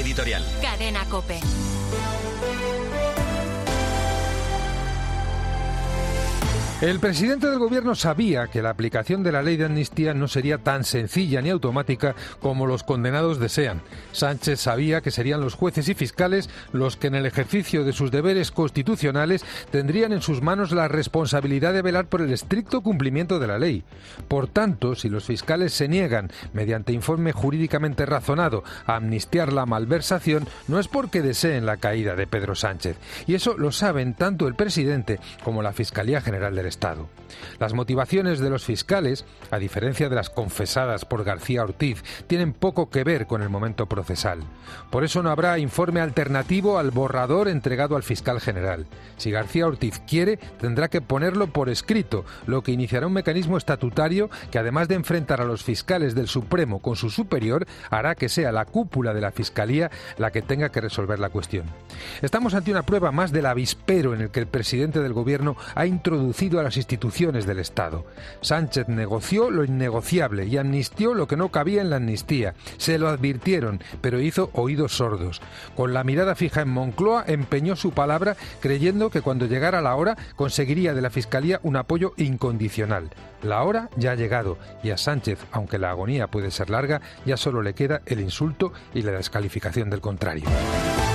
editorial. Cadena COPE. El presidente del gobierno sabía que la aplicación de la ley de amnistía no sería tan sencilla ni automática como los condenados desean. Sánchez sabía que serían los jueces y fiscales los que en el ejercicio de sus deberes constitucionales tendrían en sus manos la responsabilidad de velar por el estricto cumplimiento de la ley. Por tanto, si los fiscales se niegan, mediante informe jurídicamente razonado, a amnistiar la malversación, no es porque deseen la caída de Pedro Sánchez. Y eso lo saben tanto el presidente como la Fiscalía General del Estado. Las motivaciones de los fiscales, a diferencia de las confesadas por García Ortiz, tienen poco que ver con el momento procesal. Por eso no habrá informe alternativo al borrador entregado al fiscal general. Si García Ortiz quiere, tendrá que ponerlo por escrito, lo que iniciará un mecanismo estatutario que, además de enfrentar a los fiscales del Supremo con su superior, hará que sea la cúpula de la Fiscalía la que tenga que resolver la cuestión. Estamos ante una prueba más del avispero en el que el presidente del gobierno ha introducido a las instituciones del Estado. Sánchez negoció lo innegociable y amnistió lo que no cabía en la amnistía. Se lo advirtieron, pero hizo oídos sordos. Con la mirada fija en Moncloa, empeñó su palabra, creyendo que cuando llegara la hora conseguiría de la Fiscalía un apoyo incondicional. La hora ya ha llegado y a Sánchez, aunque la agonía puede ser larga, ya solo le queda el insulto y la descalificación del contrario.